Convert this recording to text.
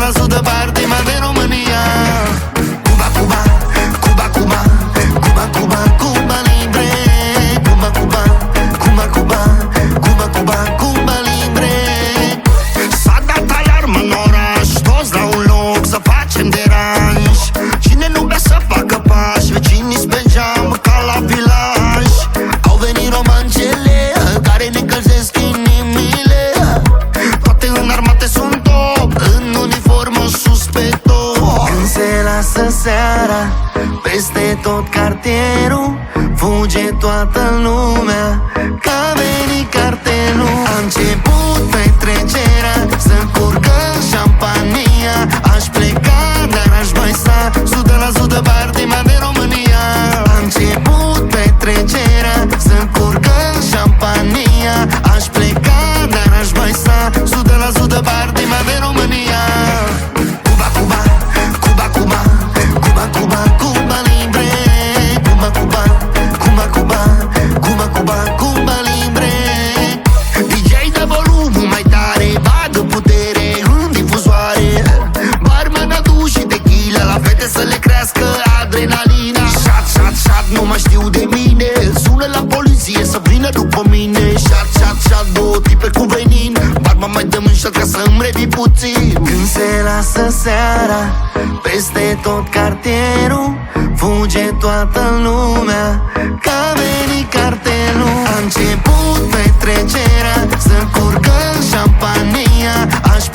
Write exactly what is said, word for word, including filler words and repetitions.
la sută parte ma de România. Cuba, Cuba, Cuba, Cuba, Cuba, Cuba, Cuba libre. Cuba, Cuba, Cuba, Cuba, Cuba, Cuba, Cuba libre. S-a dat alarmă în oraș, toți la un loc să facem deranj. Cine nu vrea să facă pași, vecinii pe geam ca la vilaj. Au venit romancele care ne încălzesc inimile. Toate înarmate sunt top, în uniformă sus pe top. Când se lasă seara, peste tot cartierul fuge toată lumea, că a venit cartelul. A început petrecerea, să curgăm șampania. Aș pleca, dar aș mai sta sută la sută partea de România. A început petrecerea, să curgăm șampania. Aș pleca, dar aș mai sta sută la sută partea de România. Cuba, Cuba, Cuba, Cuba, Cuba, Cuba, Cuba libre. Cuba, Cuba, Cuba, Cuba, Cuba, Cuba, Cuba libre. D J dă volumul mai tare, bagă putere în difuzoare. Barman adu și tequila la fete să le crească adrenalina. Shot, shot, shot, nu mai știu de mine. Sună la poliție să vină după mine. Shot, shot, shot, două tipe cu venin. Barman mai dăm în shot ca să-mi revii puțin. Când se lasă seara, peste tot cartierul fuge toată lumea, că a venit cartelul. A început petrecerea, să curgăm șampania. Aș